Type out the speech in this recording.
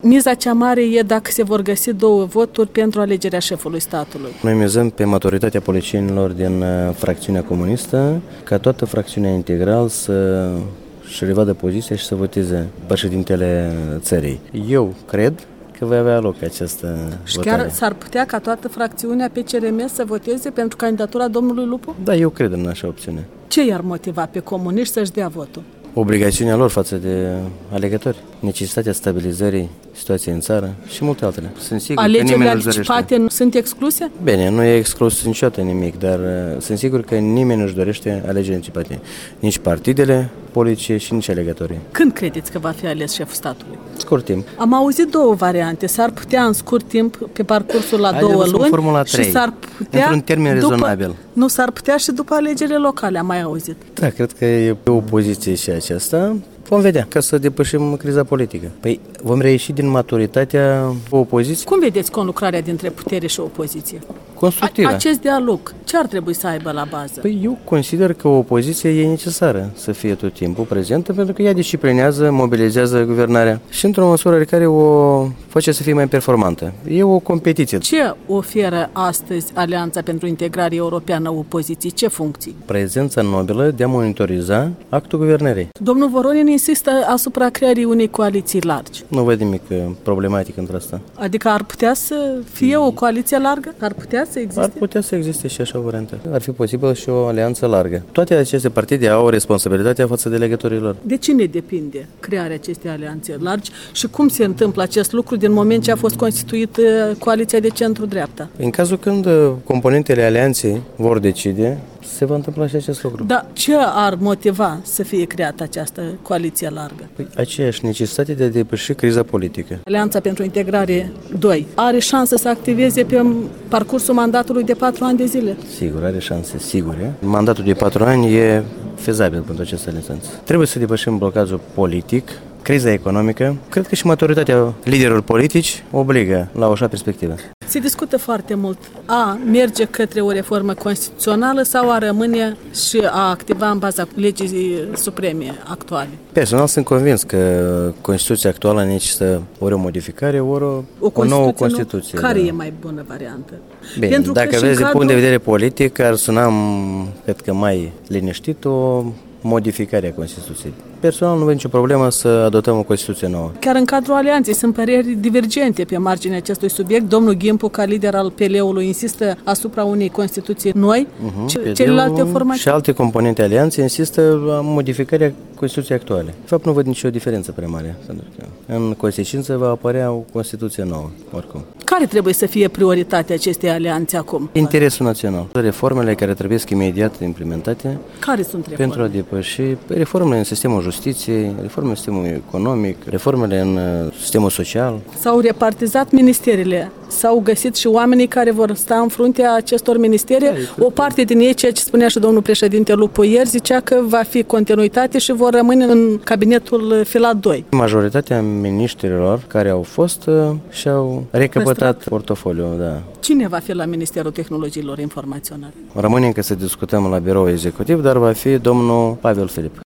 Miza cea mare e dacă se vor găsi 2 voturi pentru alegerea șefului statului. Noi mizăm pe maturitatea politicienilor din fracțiunea comunistă, ca toată fracțiunea integral să-și revadă poziția și să voteze președintele țării. Eu cred că va avea loc această și votare. Chiar s-ar putea ca toată fracțiunea PCRM să voteze pentru candidatura domnului Lupu? Da, eu cred în așa opțiune. Ce i-ar motiva pe comuniști să-și dea votul? Obligațiunea lor față de alegători, necesitatea stabilizării situației în țară și multe altele. Sunt sigur Alegerile că nimeni nu anticipate nu sunt excluse? Bine, nu e exclus niciodată nimic, dar sunt sigur că nimeni nu-și dorește alegeri anticipate. Nici partidele politice și nici alegătorii. Când credeți că va fi ales șeful statului? Scurt timp. Am auzit 2 variante. S-ar putea în scurt timp, pe parcursul la 2 luni, Formula 3, și s-ar putea într-un termen rezonabil. Nu, s-ar putea și după alegerile locale, am mai auzit. Da, cred că e o poziție și aceasta. Vom vedea, ca să depășim criza politică. Păi vom reieși din maturitatea opoziției. Cum vedeți conlucrarea dintre putere și opoziție? Constructivă. Acest dialog, ce ar trebui să aibă la bază? Păi eu consider că opoziția e necesară să fie tot timpul prezentă, pentru că ea disciplinează, mobilizează guvernarea și într-o măsură care o face să fie mai performantă. E o competiție. Ce oferă astăzi Alianța pentru Integrare Europeană opoziției? Ce funcții? Prezența nobilă de a monitoriza actul guvernării. Domnul Voronin insistă asupra creării unei coaliții largi. Nu văd nimic problematic între asta. Adică ar putea să fie o coaliție largă? Ar putea să existe? Ar putea să existe și așa o variantă. Ar fi posibil și o alianță largă. Toate aceste partide au responsabilitatea față de legătorii lor. De cine depinde crearea acestei alianțe largi și cum se întâmplă acest lucru din moment ce a fost constituită coaliția de centru-dreapta? În cazul când componentele alianței vor decide, se va întâmpla și acest lucru. Dar ce ar motiva să fie creată această coaliție largă? Păi, aceeași necesitate de a depăși criza politică. Alianța pentru Integrare 2 are șansă să activeze pe parcursul mandatului de 4 ani de zile? Sigur, are șanse sigure. Mandatul de 4 ani e fezabil pentru aceste alianțe. Trebuie să depășim blocajul politic, criza economică. Cred că și maturitatea liderilor politici obligă la o așa perspectivă. Se discută foarte mult a merge către o reformă constituțională sau a rămâne și a activa în baza legii supreme actuale. Personal sunt convins că Constituția actuală necesită ori o modificare, ori o nouă Constituție. Care e mai bună variantă? Bine, Pentru dacă vezi din punct de vedere politic, ar suna, cred că mai liniștit, o modificare a Constituției. Personal nu văd nicio problemă să adoptăm o Constituție nouă. Chiar în cadrul alianței sunt păreri divergente pe marginea acestui subiect. Domnul Ghimpu, ca lider al PL-ului, insistă asupra unei Constituții noi. Celelalte formații și alte componente alianței insistă la modificarea Constituției actuale. De fapt, nu văd nicio diferență prea mare. În consecință va apărea o Constituție nouă, oricum. Care trebuie să fie prioritatea acestei alianțe acum? Interesul național. Reformele care trebuie imediat implementate. Care sunt reformele? Pentru a depăși reformele în sistemul justiției, reformele în sistemul economic, reformele în sistemul social. S-au repartizat ministerele, s-au găsit și oamenii care vor sta în fruntea acestor ministere. O parte din ei, ceea ce spunea și domnul președinte Lupu ieri, zicea că va fi continuitate și vor rămâne în cabinetul filat 2. Majoritatea miniștrilor care au fost și-au recăpătat portofoliul. Da. Cine va fi la Ministerul Tehnologiilor Informaționale? Rămâne încă să discutăm la birou executiv, dar va fi domnul Pavel Filip.